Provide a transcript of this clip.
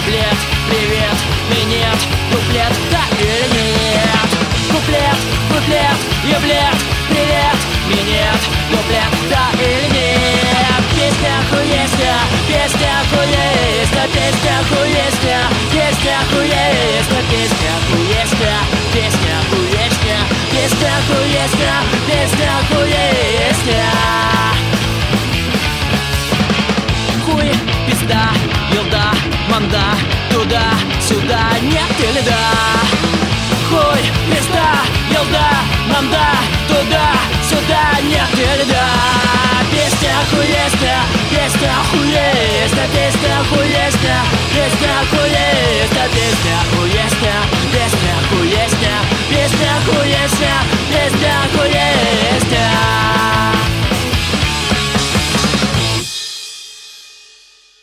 Куплет, привет, минет, куплет, да или нет? Куплет, куплет, еблет, привет, минет, куплет, да или нет? Песня хуесня, песня хуесня, песня хуесня, песня хуесня, песня хуесня, песня хуесня, песня хуесня, песня хуесня. Хуй, пизда, елда, манда, туда-сюда, нет или да? Хуй, пизда, елда, манда, туда-сюда, нет или да? Песня хуесня, песня хуесня, песня хуесня, песня хуесня, песня хуесня, песня хуесня, песня хуесня, песня хуесня.